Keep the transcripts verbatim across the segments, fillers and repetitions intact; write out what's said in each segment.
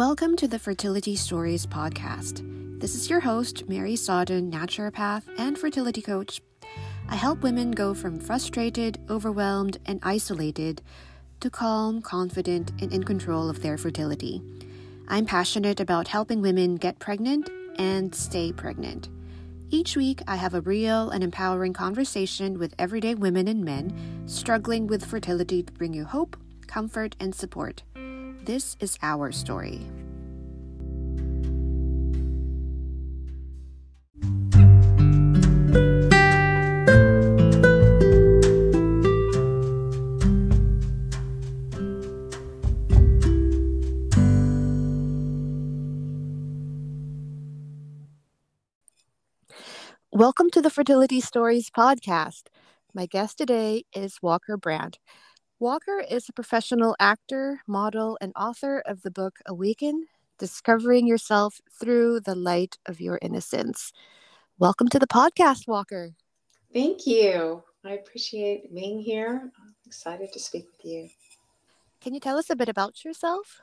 Welcome to the Fertility Stories podcast. This is your host, Mary Sodden, naturopath and fertility coach. I help women go from frustrated, overwhelmed, and isolated to calm, confident, and in control of their fertility. I'm passionate about helping women get pregnant and stay pregnant. Each week, I have a real and empowering conversation with everyday women and men struggling with fertility to bring you hope, comfort, and support. This is our story. Welcome to the Fertility Stories podcast. My guest today is Walker Brandt. Walker is a professional actor, model, and author of the book Awaken, Discovering Yourself Through the Light of Your Innocence. Welcome to the podcast, Walker. Thank you. I appreciate being here. I'm excited to speak with you. Can you tell us a bit about yourself?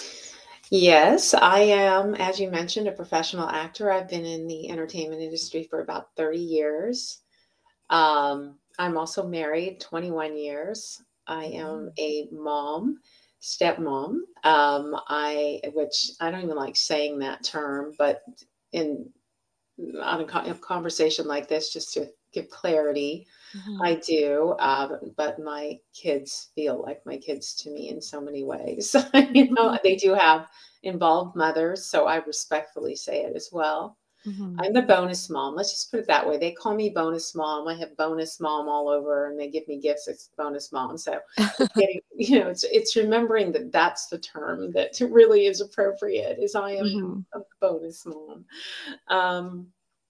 Yes, I am, as you mentioned, a professional actor. I've been in the entertainment industry for about thirty years. Um, I'm also married twenty-one years. I am a mom, stepmom. Um, I, which I don't even like saying that term, but in on a, co- a conversation like this, just to give clarity, Mm-hmm. I do. Um, but my kids feel like my kids to me in so many ways. You know, they do have involved mothers, so I respectfully say it as well. Mm-hmm. I'm the bonus mom. Let's just put it that way. They call me bonus mom. I have bonus mom all over, and they give me gifts. It's bonus mom. So, it's getting, you know, it's it's remembering that that's the term that really is appropriate. Is I am Mm-hmm. a bonus mom, um,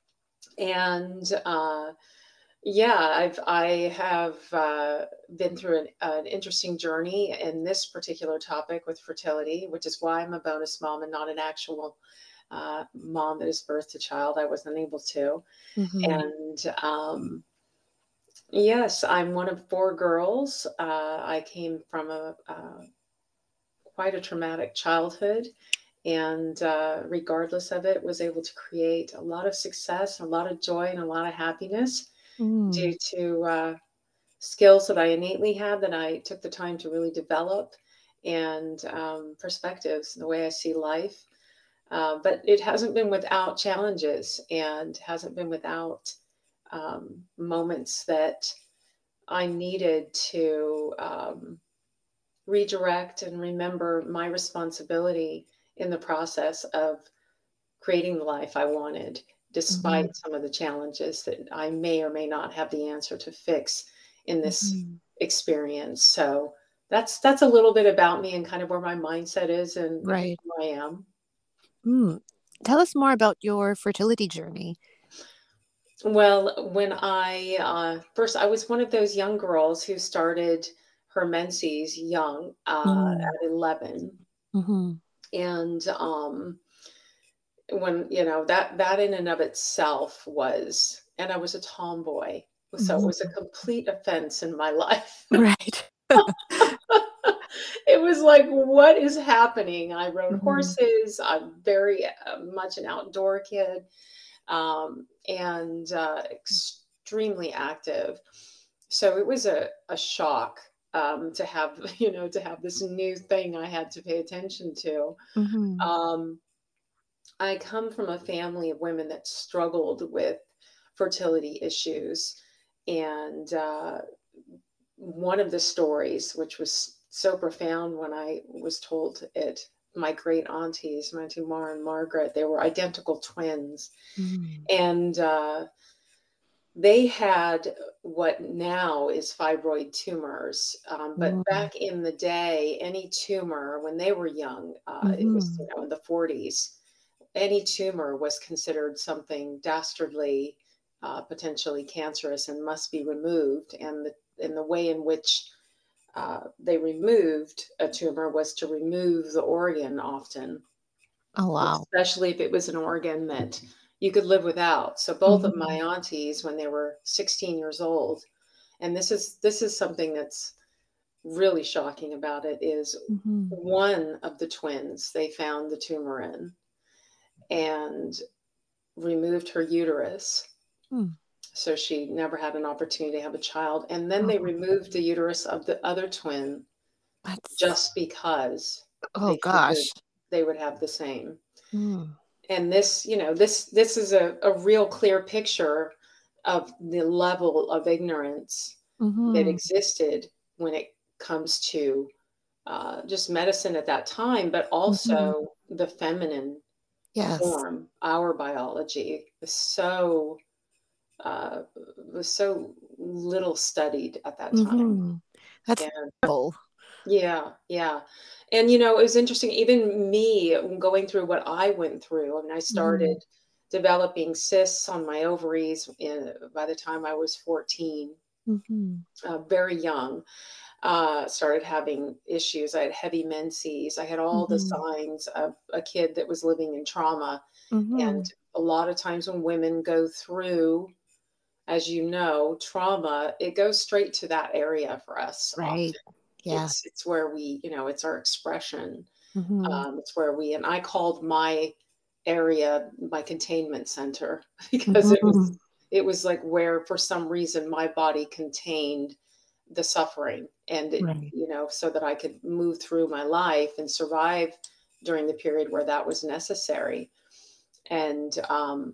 and uh, yeah, I've I have uh, been through an, an interesting journey in this particular topic with fertility, which is why I'm a bonus mom and not an actual uh, mom that has birthed a child. I wasn't able to. Mm-hmm. And um, yes, I'm one of four girls. Uh, I came from a, uh, quite a traumatic childhood. And uh, regardless of it, was able to create a lot of success, a lot of joy, and a lot of happiness Mm-hmm. due to uh, skills that I innately had that I took the time to really develop, and um, perspectives, the way I see life. Uh, but it hasn't been without challenges, and hasn't been without um, moments that I needed to um, redirect and remember my responsibility in the process of creating the life I wanted, despite Mm-hmm. some of the challenges that I may or may not have the answer to fix in this Mm-hmm. experience. So that's that's a little bit about me and kind of where my mindset is and, and Right. who I am. Mm. Tell us more about your fertility journey. Well, when I uh, first, I was one of those young girls who started her menses young, uh, Mm-hmm. at eleven, Mm-hmm. and um, when you know that that in and of itself was, and I was a tomboy, so it was a complete offense in my life. Right. It was like, what is happening? I rode Mm-hmm. horses. I'm very uh, much an outdoor kid, um, and uh, extremely active. So it was a, a shock, um, to have, you know, to have this new thing I had to pay attention to. Mm-hmm. Um, I come from a family of women that struggled with fertility issues. And uh, one of the stories, which was so profound when I was told it, my great aunties, my two Mara and Margaret, they were identical twins. Mm-hmm. And uh, they had what now is fibroid tumors. Um, but Mm-hmm. back in the day, any tumor, when they were young, uh, it was, Mm-hmm. you know, in the forties, any tumor was considered something dastardly, uh, potentially cancerous, and must be removed. And the, and the way in which uh, they removed a tumor was to remove the organ often, Oh, wow. especially if it was an organ that you could live without. So both of Mm-hmm. my aunties, when they were sixteen years old, and this is this is something that's really shocking about it is Mm-hmm. one of the twins they found the tumor in and removed her uterus. Mm. So she never had an opportunity to have a child. And then Oh, they removed the uterus of the other twin that's, just because oh they figured gosh. they would have the same. Mm. And this, you know, this this is a, a real clear picture of the level of ignorance that Mm-hmm. existed when it comes to uh, just medicine at that time, but Mm-hmm. also the feminine Yes. form. Our biology was so uh, was so little studied at that time. Mm-hmm. That's And terrible. yeah, yeah. And you know, it was interesting, even me going through what I went through. I mean, I Mm-hmm. started developing cysts on my ovaries in, by the time I was fourteen, Mm-hmm. uh, very young. Uh, started having issues. I had heavy menses. I had all the Mm-hmm. signs of a kid that was living in trauma. And Mm-hmm. a lot of times when women go through, as you know, trauma, it goes straight to that area for us Right. often. Yeah. It's it's where we, you know, it's our expression. Mm-hmm. Um, it's where we, and I called my area my containment center because it Mm-hmm. was it was like where for some reason my body contained the suffering and it, Right. you know, so that I could move through my life and survive during the period where that was necessary. And um,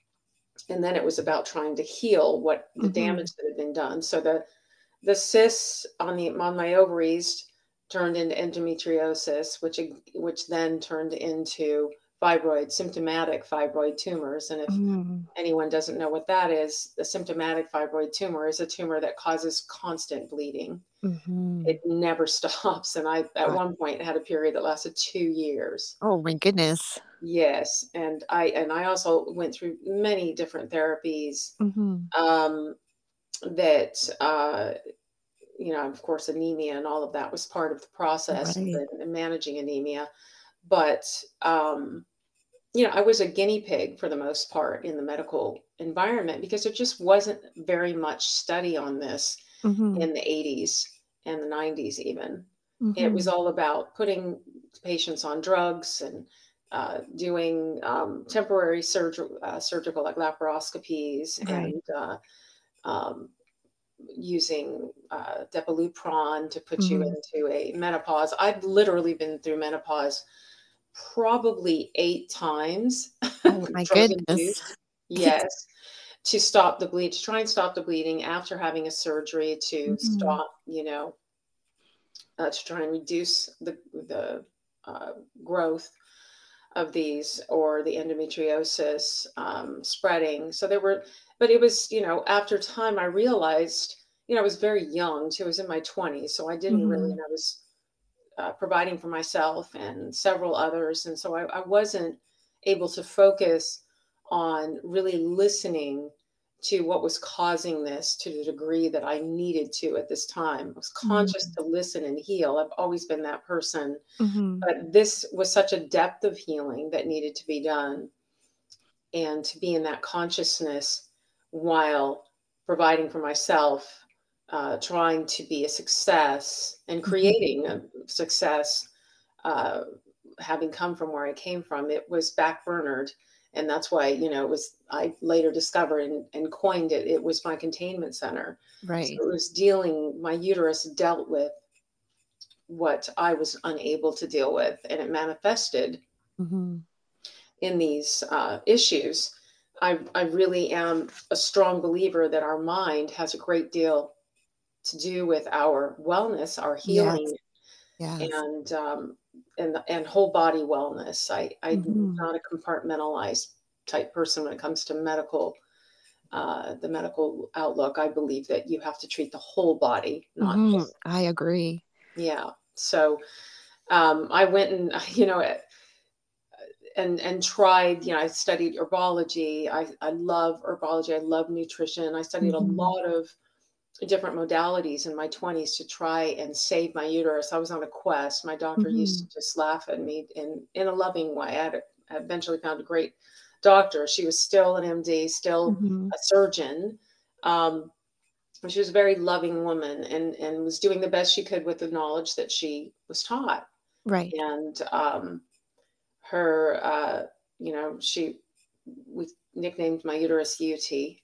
and then it was about trying to heal what the Mm-hmm. damage that had been done. So the the cysts on the on my ovaries turned into endometriosis, which which then turned into fibroid, symptomatic fibroid tumors. And if Mm-hmm. anyone doesn't know what that is, the symptomatic fibroid tumor is a tumor that causes constant bleeding. Mm-hmm. It never stops. And I, at God. one point, had a period that lasted two years. Oh my goodness. Yes, and I and I also went through many different therapies Mm-hmm. um, that uh, you know, of course, anemia and all of that was part of the process Right. and managing anemia. But um, you know, I was a guinea pig for the most part in the medical environment because there just wasn't very much study on this Mm-hmm. in the eighties and the nineties even. It was Mm-hmm. all about putting patients on drugs and uh, doing um, temporary surg- uh, surgical like laparoscopies Right. and uh, um, using uh, Depaupron to put you Mm-hmm. into a menopause. I've literally been through menopause probably eight times, Oh my drug goodness. induced. Yes, to stop the bleed, to try and stop the bleeding after having a surgery, to Mm-hmm. stop, you know, uh, to try and reduce the the uh, growth of these or the endometriosis um, spreading. So there were, but it was, you know, after time I realized, you know, I was very young too. I was in my twenties, so I didn't really, Mm-hmm. and I was uh, providing for myself and several others, and so I, I wasn't able to focus on really listening to what was causing this to the degree that I needed to at this time. I was conscious to listen and heal. I've always been that person, Mm-hmm. but this was such a depth of healing that needed to be done. And to be in that consciousness while providing for myself, uh, trying to be a success and Mm-hmm. creating a success, uh, having come from where I came from, it was backburnered. And that's why, you know, it was, I later discovered and, and coined it, it was my containment center. So Right. it was dealing, my uterus dealt with what I was unable to deal with, and it manifested Mm-hmm. in these uh, issues. I, I really am a strong believer that our mind has a great deal to do with our wellness, our Yes. healing, Yes. and um, and and whole body wellness. I, I'm Mm-hmm. not a compartmentalized type person when it comes to medical, uh, the medical outlook. I believe that you have to treat the whole body, not Mm-hmm. just, I agree. yeah. So um, I went and you know and and tried, you know, I studied herbology. I, I love herbology. I love nutrition. I studied a Mm-hmm. lot of different modalities in my twenties to try and save my uterus. I was on a quest. My doctor used Mm-hmm. to just laugh at me in, in a loving way. I had a, I eventually found a great doctor. She was still an M D, still Mm-hmm. a surgeon. Um, she was a very loving woman, and, and was doing the best she could with the knowledge that she was taught. Right. And um, her, uh, you know, she, we nicknamed my uterus U T.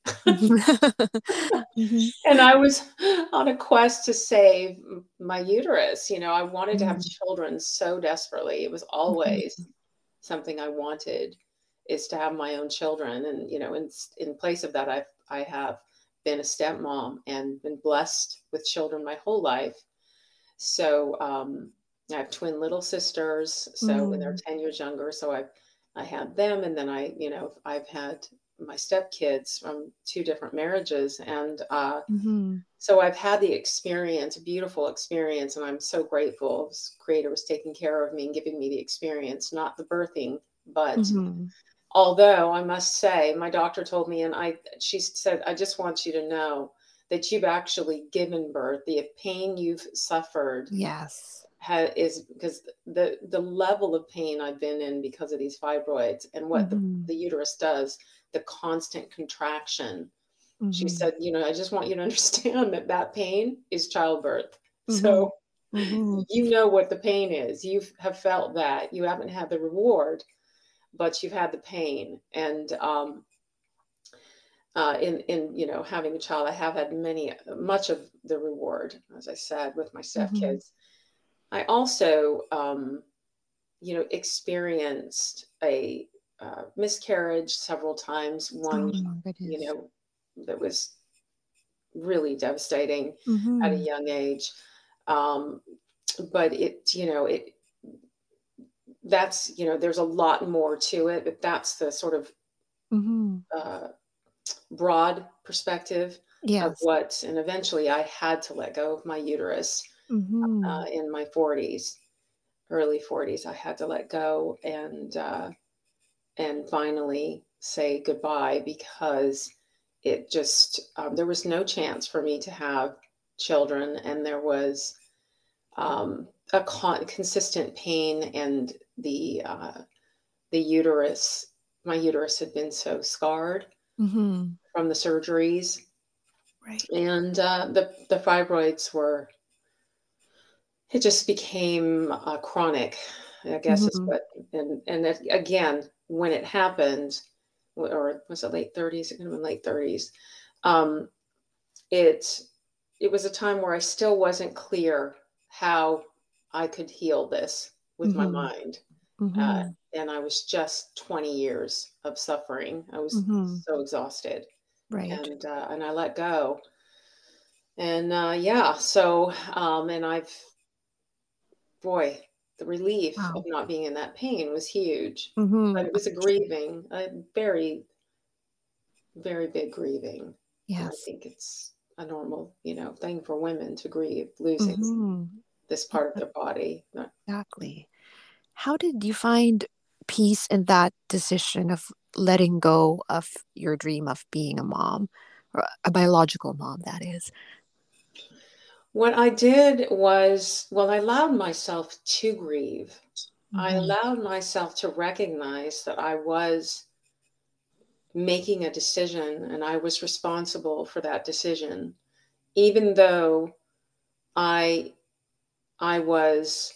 Mm-hmm. And I was on a quest to save my uterus. You know, I wanted to have Mm-hmm. children so desperately. It was always something I wanted, is to have my own children. And, you know, in, in place of that, I've, I have been a stepmom and been blessed with children my whole life. So, um, I have twin little sisters. So when they're Mm-hmm. ten years younger, so I, I had them. And then I, you know, I've had my stepkids from two different marriages. And, uh, Mm-hmm. so I've had the experience, a beautiful experience, and I'm so grateful. This creator was taking care of me and giving me the experience, not the birthing. But Mm-hmm. although I must say, my doctor told me, and I, she said, I just want you to know that you've actually given birth. The pain you've suffered Yes. ha, is because the the level of pain I've been in because of these fibroids and what the, Mm-hmm. the uterus does, the constant contraction. She Mm-hmm. said, you know, I just want you to understand that that pain is childbirth. Mm-hmm. So Mm-hmm. you know what the pain is. You have felt that. You haven't had the reward, but you've had the pain. And um, uh, in in you know having a child, I have had many much of the reward, as I said, with my Mm-hmm. stepkids. I also, um, you know, experienced a uh, miscarriage several times. Oh One, my you goodness. know, that was really devastating at a Mm-hmm. young age. Um, but it, you know, it, that's, you know, there's a lot more to it, but that's the sort of Mm-hmm. uh, broad perspective of Yes. what, and eventually I had to let go of my uterus Mm-hmm. uh, in my forties, early forties. I had to let go and, uh, and finally say goodbye, because it just, um, there was no chance for me to have children. And there was um, a con- consistent pain, and the uh, the uterus, my uterus had been so scarred Mm-hmm. from the surgeries, Right. and uh, the the fibroids were. It just became uh, chronic, I guess is Mm-hmm. what. And and it, again, when it happened, or was it late thirties? It could have been late thirties. Um, it it was a time where I still wasn't clear how I could heal this with my Mm-hmm. mind. Uh, Mm-hmm. and I was just twenty years of suffering. I was Mm-hmm. so exhausted, Right. and uh, and I let go. And uh, yeah, so um, and I've, boy, the relief of Wow. not being in that pain was huge. Mm-hmm. But it was a grieving, a very, very big grieving. And I Yes. think it's a normal, you know, thing for women to grieve losing Mm-hmm. this part of their body. Exactly. How did you find peace in that decision of letting go of your dream of being a mom, or a biological mom, that is? What I did was, well, I allowed myself to grieve. I Mm-hmm. allowed myself to recognize that I was making a decision and I was responsible for that decision, even though I I was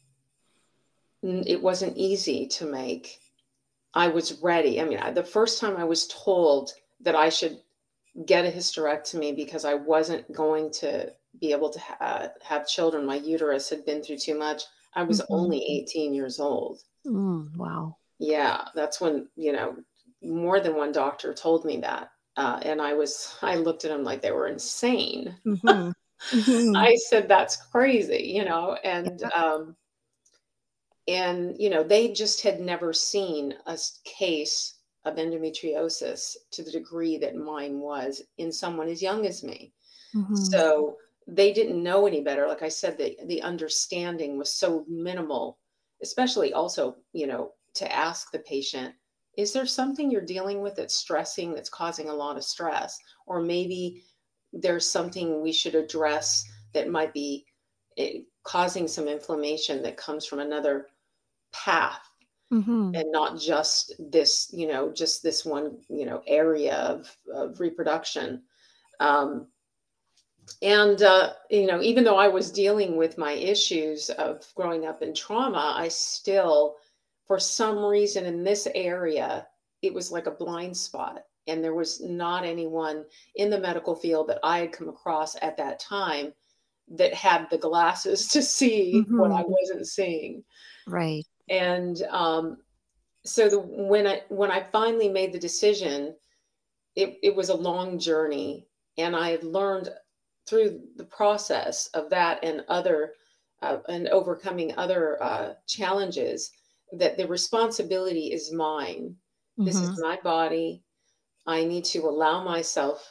it wasn't easy to make. I was ready. I mean, I, the first time I was told that I should get a hysterectomy because I wasn't going to be able to ha- have children, my uterus had been through too much. I was Mm-hmm. only eighteen years old. Mm, wow. Yeah, that's when, you know, more than one doctor told me that. Uh, and I was, I looked at them like they were insane. Mm-hmm. Mm-hmm. I said, that's crazy, you know, and, Yeah. um, and, you know, they just had never seen a s- case of endometriosis to the degree that mine was in someone as young as me. Mm-hmm. So they didn't know any better. Like I said, the, the understanding was so minimal, especially also, you know, to ask the patient, is there something you're dealing with that's stressing, that's causing a lot of stress? Or maybe there's something we should address that might be eh, causing some inflammation that comes from another path, Mm-hmm. and not just this, you know, just this one, you know, area of, of reproduction. Um, and, uh, you know, even though I was dealing with my issues of growing up in trauma, I still, for some reason in this area, it was like a blind spot. And there was not anyone in the medical field that I had come across at that time that had the glasses to see what I Mm-hmm. wasn't seeing. Right. And um, so the, when I when I finally made the decision, it, it was a long journey, and I had learned through the process of that and other uh, and overcoming other uh, challenges that the responsibility is mine. This is Mm-hmm. my body. I need to allow myself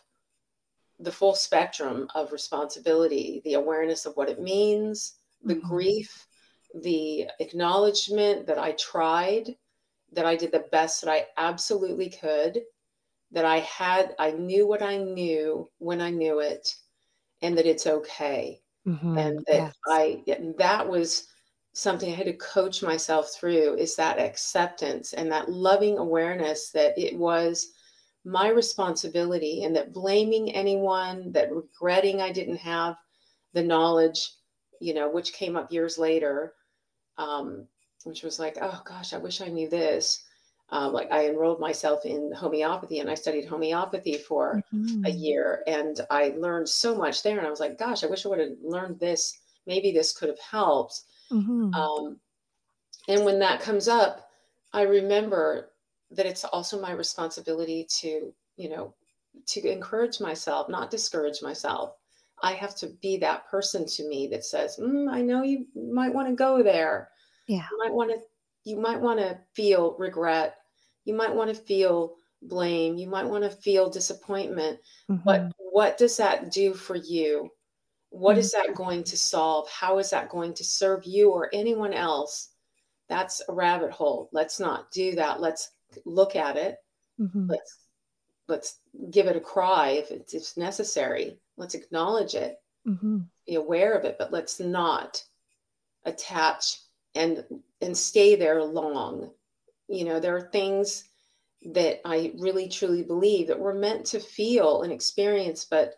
the full spectrum of responsibility, the awareness of what it means, the Mm-hmm. grief, the acknowledgement that I tried, that I did the best that I absolutely could, that I had, I knew what I knew when I knew it, and that it's okay. Mm-hmm. And that Yes. I, and that was something I had to coach myself through, is that acceptance and that loving awareness that it was my responsibility, and that blaming anyone, that regretting I didn't have the knowledge, you know, which came up years later, um, which was like, oh gosh, I wish I knew this. Um, like I enrolled myself in homeopathy, and I studied homeopathy for a Mm-hmm. year, and I learned so much there. And I was like, gosh, I wish I would have learned this. Maybe this could have helped. Mm-hmm. Um, and when that comes up, I remember that it's also my responsibility to, you know, to encourage myself, not discourage myself. I have to be that person to me that says, mm, I know you might want to go there. Yeah. You might want to, you might want to feel regret. You might want to feel blame. You might want to feel disappointment. But Mm-hmm. what does that do for you? What Mm-hmm. is that going to solve? How is that going to serve you or anyone else? That's a rabbit hole. Let's not do that. Let's look at it. Mm-hmm. Let's let's give it a cry if it's, if necessary. Let's acknowledge it, Mm-hmm. be aware of it, but let's not attach and and stay there long. You know, there are things that I really truly believe that we're meant to feel and experience, but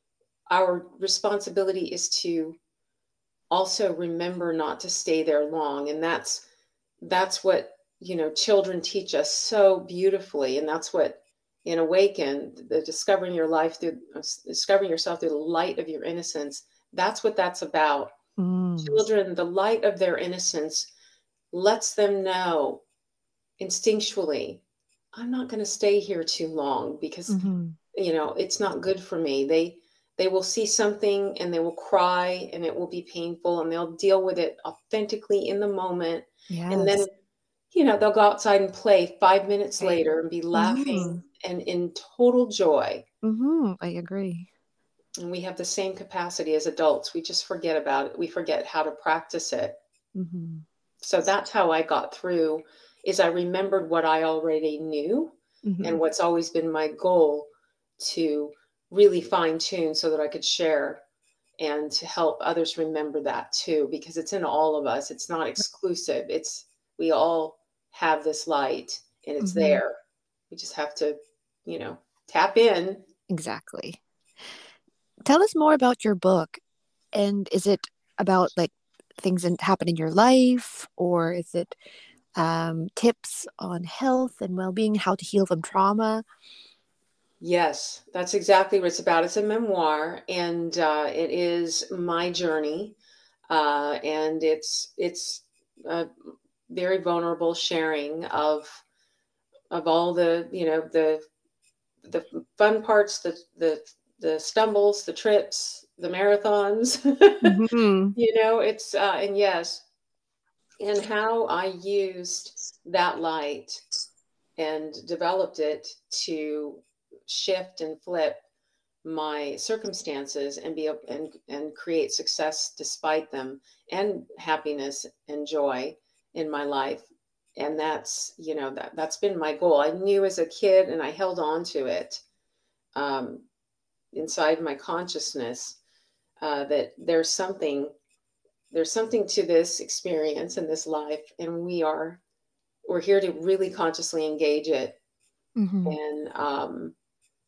our responsibility is to also remember not to stay there long. And that's that's what, you know, children teach us so beautifully. And that's what in Awaken, the discovering your life through discovering yourself through the light of your innocence, that's what that's about. Mm-hmm. Children, the light of their innocence lets them know instinctually, I'm not going to stay here too long because, Mm-hmm. you know, it's not good for me. They they will see something and they will cry and it will be painful, and they'll deal with it authentically in the moment. And then, Yes. you know, they'll go outside and play five minutes Right. later and be laughing Mm-hmm. and in total joy. Mm-hmm. I agree. And we have the same capacity as adults. We just forget about it. We forget how to practice it. Mm-hmm. So that's how I got through, is I remembered what I already knew, Mm-hmm. and what's always been my goal, to really fine tune so that I could share and to help others remember that too, because it's in all of us. It's not exclusive. It's, we all have this light and it's Mm-hmm. there. We just have to, you know, tap in. Exactly. Tell us more about your book. And is it about like things that happen in your life, or is it um, tips on health and well-being, how to heal from trauma? Yes, that's exactly what it's about. It's a memoir, and uh, it is my journey, uh, and it's it's a very vulnerable sharing of of all the, you know, the the fun parts, the the the stumbles, the trips, the marathons. Mm-hmm. You know, it's uh, and yes, and how I used that light and developed it to shift and flip my circumstances and be able and and create success despite them, and happiness and joy in my life. And that's, you know, that that's been my goal. I knew as a kid, and I held on to it, um, inside my consciousness, uh, that there's something there's something to this experience in this life, and we are we're here to really consciously engage it. Mm-hmm. And um,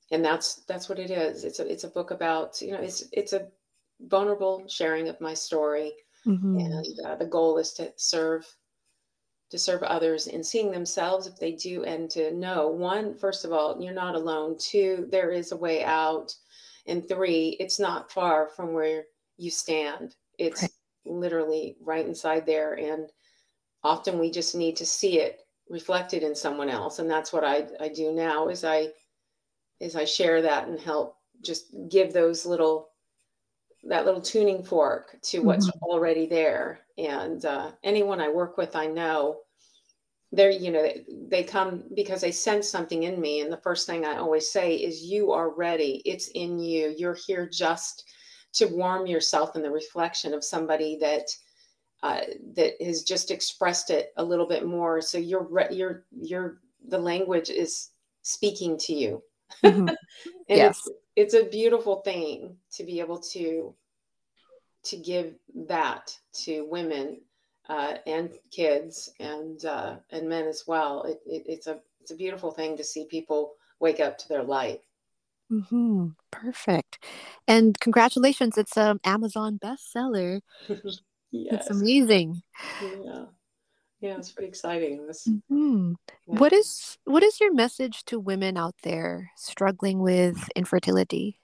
and that's that's what it is. It's a it's a book about, you know, it's it's a vulnerable sharing of my story, Mm-hmm. and uh, the goal is to serve to serve others in seeing themselves if they do, and to know, one, first of all, you're not alone. Two, there is a way out. And three, it's not far from where you stand. Right. It's literally right inside there. And often we just need to see it reflected in someone else. And that's what I, I do now is I is I share that and help just give those little that little tuning fork to what's Mm-hmm. already there. And uh, anyone I work with, I know they're, you know, they, they come because they sense something in me. And the first thing I always say is, you are ready. It's in you. You're here just to warm yourself in the reflection of somebody that uh, that has just expressed it a little bit more. So you're re- you're you're the language is speaking to you. Mm-hmm. And it's Yes. it's a beautiful thing to be able to to give that to women, uh, and kids, and uh, and men as well. It, it, it's a it's a beautiful thing to see people wake up to their light. Mm-hmm. Perfect. And congratulations, it's an Amazon bestseller. That's Yes. amazing. Yeah. Yeah. It's pretty exciting. This. Hmm. Yeah. What is what is your message to women out there struggling with infertility?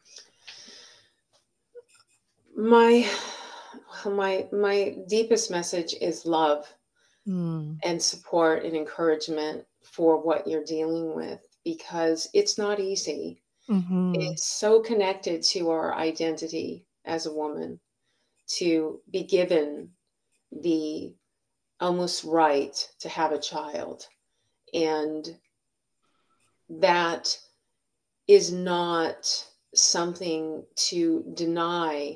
My my my deepest message is love Mm. and support and encouragement for what you're dealing with, because it's not easy. Mm-hmm. It's so connected to our identity as a woman to be given the almost right to have a child. And that is not something to deny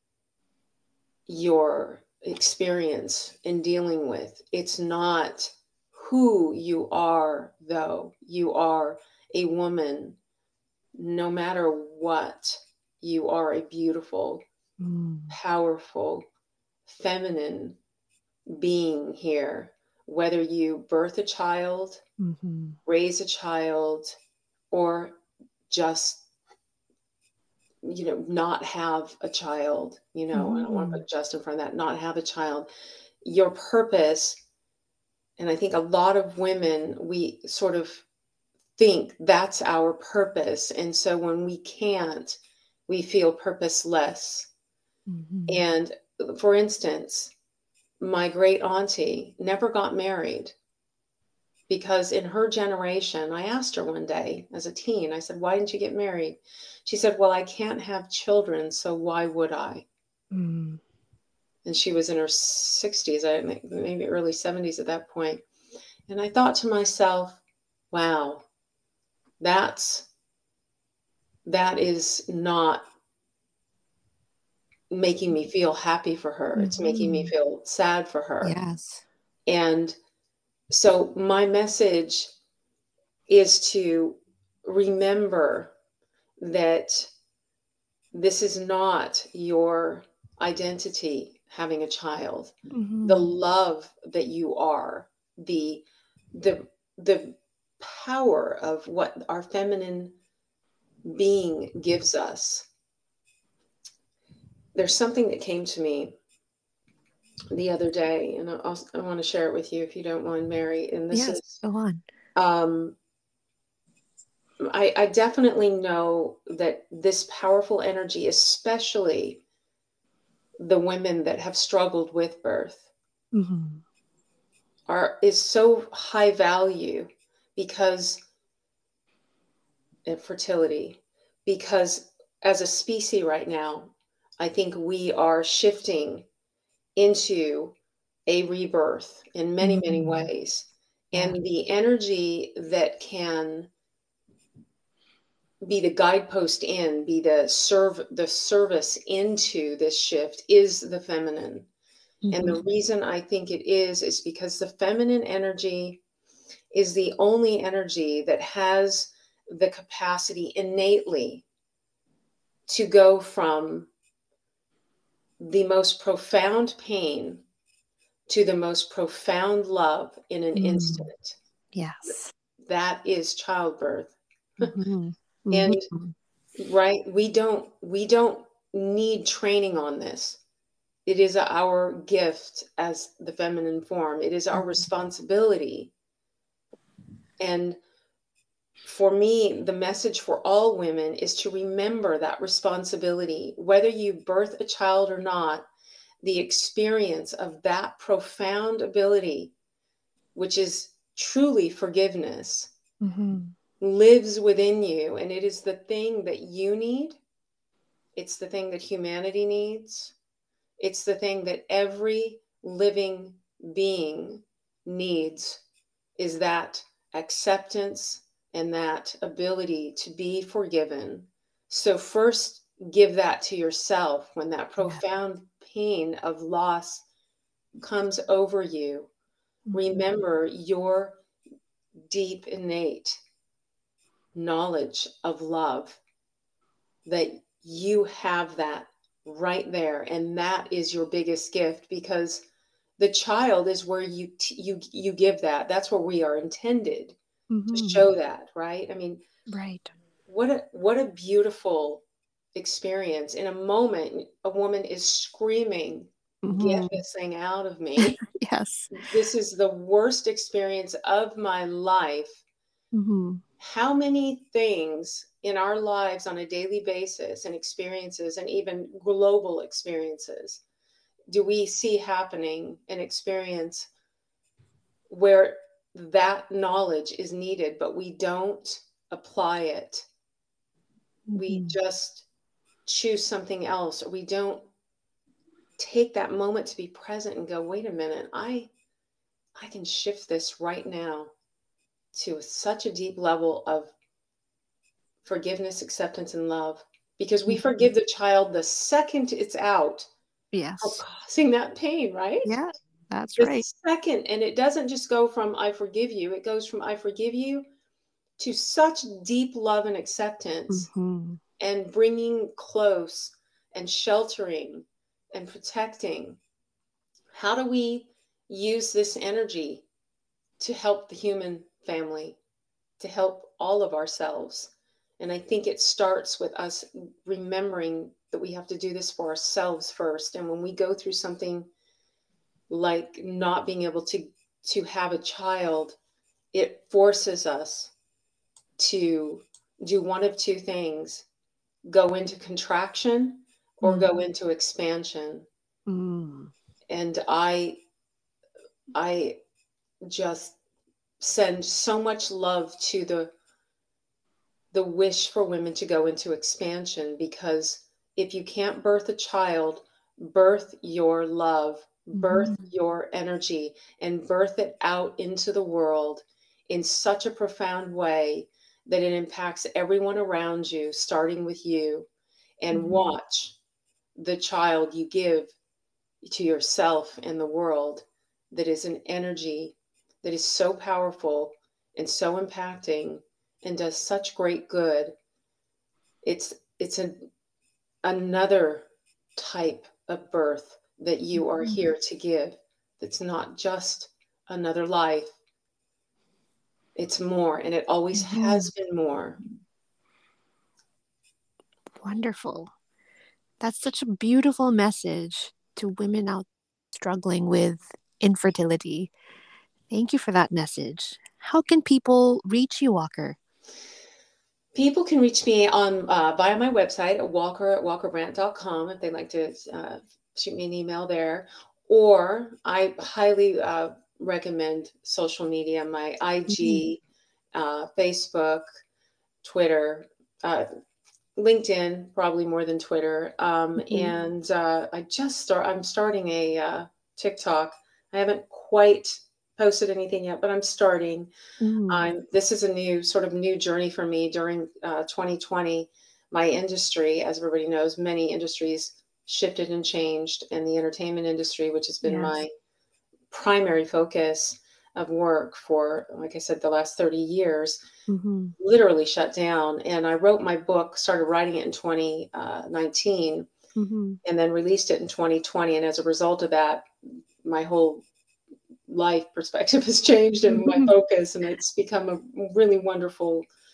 your experience in dealing with. It's not who you are, though. You are a woman. No matter what, you are a beautiful, Mm. powerful, feminine being here. Whether you birth a child, Mm-hmm. raise a child, or just, you know, not have a child, you know, I don't want to Mm-hmm. put just in front of that, not have a child, your purpose. And I think a lot of women, we sort of think that's our purpose. And so when we can't, we feel purposeless. Mm-hmm. And for instance, my great auntie never got married because in her generation, I asked her one day as a teen, I said, why didn't you get married? She said, well, I can't have children, so why would I? Mm. And she was in her sixties, I maybe early seventies at that point. And I thought to myself, wow, that's that is not making me feel happy for her. It's making me Mm-hmm. feel sad for her. Yes. And so my message is to remember that this is not your identity, having a child. The Mm-hmm. love that you are, the the the power of what our feminine being gives us. There's something that came to me the other day, and I'll, I want to share it with you if you don't mind, Mary. And this Yes. is, Go on. um, I, I definitely know that this powerful energy, especially the women that have struggled with birth, Mm-hmm. are is so high value because of fertility. Because as a species right now, I think we are shifting into a rebirth in many, many Mm-hmm. ways. Yeah. And the energy that can be the guidepost in, be the serve the service into this shift is the feminine. And the Mm-hmm. reason I think it is is because the feminine energy is the only energy that has the capacity innately to go from the most profound pain to the most profound love in an Mm. instant. Yes. That is childbirth. Mm-hmm. And Mhm. right, we don't we don't need training on this. It is our gift as the feminine form. It is our Mhm. responsibility. And for me, the message for all women is to remember that responsibility. Whether you birth a child or not, the experience of that profound ability, which is truly forgiveness, Mhm. lives within you. And it is the thing that you need. It's the thing that humanity needs. It's the thing that every living being needs, is that acceptance and that ability to be forgiven. So first give that to yourself when that Yeah. profound pain of loss comes over you. Mhm. Remember your deep innate knowledge of love, that you have that right there, and that is your biggest gift, because the child is where you t- you you give that. That's where we are intended to Mhm. show that, right? I mean, Right. what a what a beautiful experience. In a moment, a woman is screaming, "Get Mhm. this thing out of me. Yes. This is the worst experience of my life." Mhm. How many things in our lives on a daily basis, and experiences, and even global experiences, do we see happening and experience where that knowledge is needed, but we don't apply it? We Mhm. just choose something else, or we don't take that moment to be present and go, wait a minute, I I can shift this right now to such a deep level of forgiveness, acceptance, and love. Because we Mhm. forgive the child the second it's out for Yes. causing that pain, right? Yeah, that's The right. second, and it doesn't just go from I forgive you, it goes from I forgive you to such deep love and acceptance, Mhm. and bringing close and sheltering and protecting. How do we use this energy to help the human family, to help all of ourselves? And I think it starts with us remembering that we have to do this for ourselves first. And when we go through something like not being able to to have a child, it forces us to do one of two things: go into contraction or go Mhm. into expansion. Mm. And I I just send so much love to the the wish for women to go into expansion, because if you can't birth a child, birth your love, birth Mhm. your energy, and birth it out into the world in such a profound way that it impacts everyone around you, starting with you. And Mhm. watch the child you give to yourself and the world, that is an energy that is so powerful and so impacting and does such great good. It's it's an, another type of birth that you are Mhm. here to give. That's not just another life. It's more, and it always Mhm. has been more. Wonderful. That's such a beautiful message to women out struggling with infertility. Thank you for that message. How can people reach you, Walker? People can reach me on uh, via my website at walker at walker brandt dot com if they'd like to uh, shoot me an email there. Or I highly uh, recommend social media, my Mhm. I G, uh, Facebook, Twitter, uh, LinkedIn, probably more than Twitter. Um, Mhm. and uh, I just start. I'm starting a uh, TikTok. I haven't quite posted anything yet, but I'm starting. Mm. I'm, this is a new sort of new journey for me during uh, twenty twenty. My industry, as everybody knows, many industries shifted and changed, and the entertainment industry, which has been Yes. my primary focus of work for, like I said, the last thirty years, Mhm. literally shut down. And I wrote my book, started writing it in twenty nineteen, Mhm. and then released it in twenty twenty. And as a result of that, my whole life perspective has changed and my Mhm. focus, and it's become a really wonderful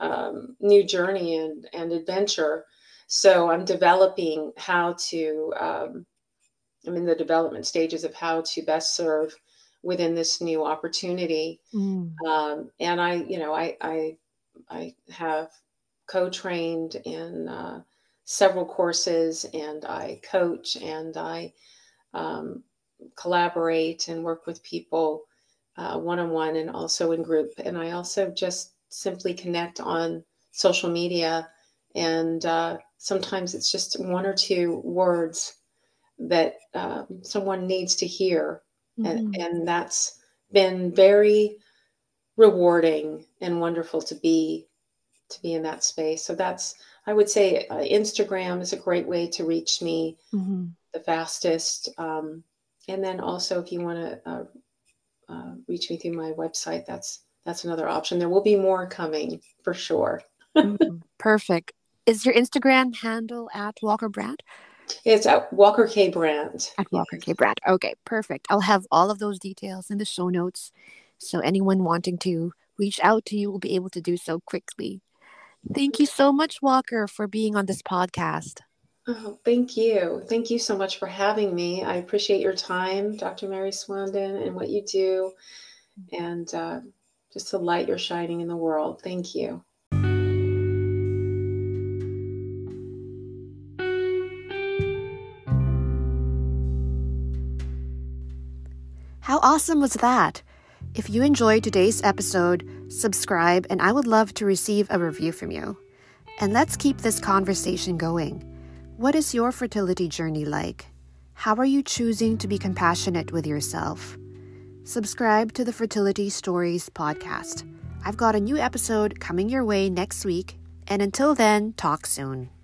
um, new journey and, and adventure. So I'm developing how to, um, I'm in the development stages of how to best serve within this new opportunity. Mm. Um, and I, you know, I, I, I have co-trained in uh, several courses, and I coach, and I um, collaborate and work with people uh, one-on-one and also in group. And I also just simply connect on social media. And uh, sometimes it's just one or two words that uh, someone needs to hear. Mm-hmm. And, and that's been very rewarding and wonderful to be to be in that space. So that's, I would say uh, Instagram is a great way to reach me mm-hmm. the fastest. Um, and then also if you want to uh, uh, reach me through my website, that's that's another option. There will be more coming for sure. Mm-hmm. Perfect. Is your Instagram handle at Walker Brand? It's at Walker K Brand. At Walker yes. K Brand. Okay, perfect. I'll have all of those details in the show notes, so anyone wanting to reach out to you will be able to do so quickly. Thank you so much, Walker, for being on this podcast. Oh, thank you. Thank you so much for having me. I appreciate your time, Doctor Mary Swandon, and what you do, and uh, just the light you're shining in the world. Thank you. How awesome was that? If you enjoyed today's episode, subscribe, and I would love to receive a review from you. And let's keep this conversation going. What is your fertility journey like? How are you choosing to be compassionate with yourself? Subscribe to the Fertility Stories podcast. I've got a new episode coming your way next week, and until then, talk soon.